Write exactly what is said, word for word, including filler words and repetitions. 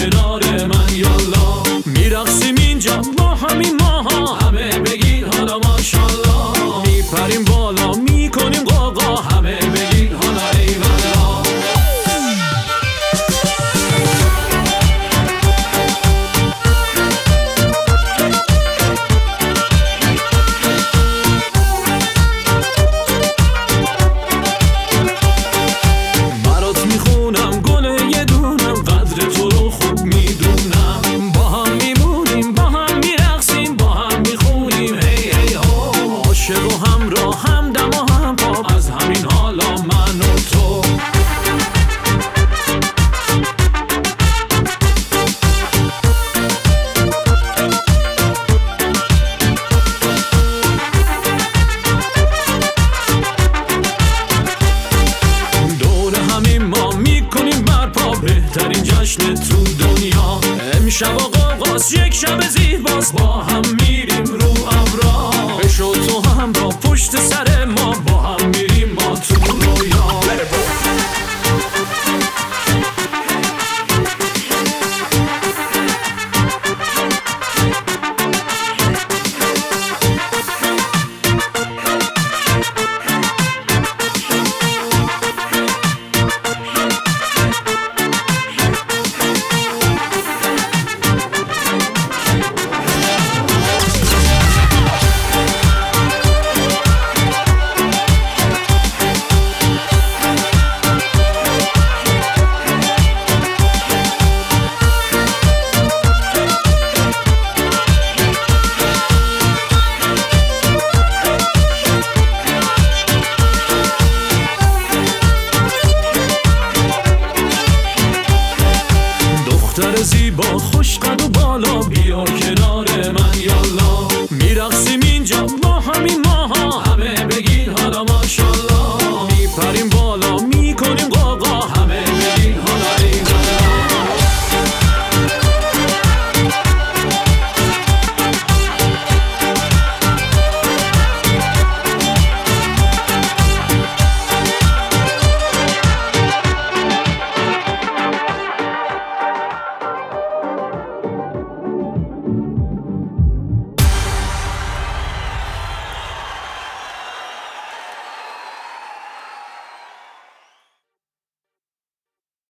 کنار من یالا. میرقصیم اینجا با همین ماها، همه بگید حالا ماشالله. میپریم بالا میکنیم قاقا، همه بگید حالا ایوالا. برات میخونم گل یه دونم، قدر تو رو خوب میدونم. با هم میمونیم با هم میرقصیم با هم میخونیم هی هی ها. عاشق و همراه همدم و هم پاپ، از همین حالا من و تو. دور همین ما میکنیم برپا بهترین جشن تو دنیا. امشب آقاست یک شب زیباست، با هم میریم رو ابرا. بشو تو هم با پشت سر ما، با هم میریم ما تو رویا. دختر زیبا خوش قد و بالا، بیا کنار من یالا. میرقصیم اینجا با همین ماها، همه بگید حالا ماشالله.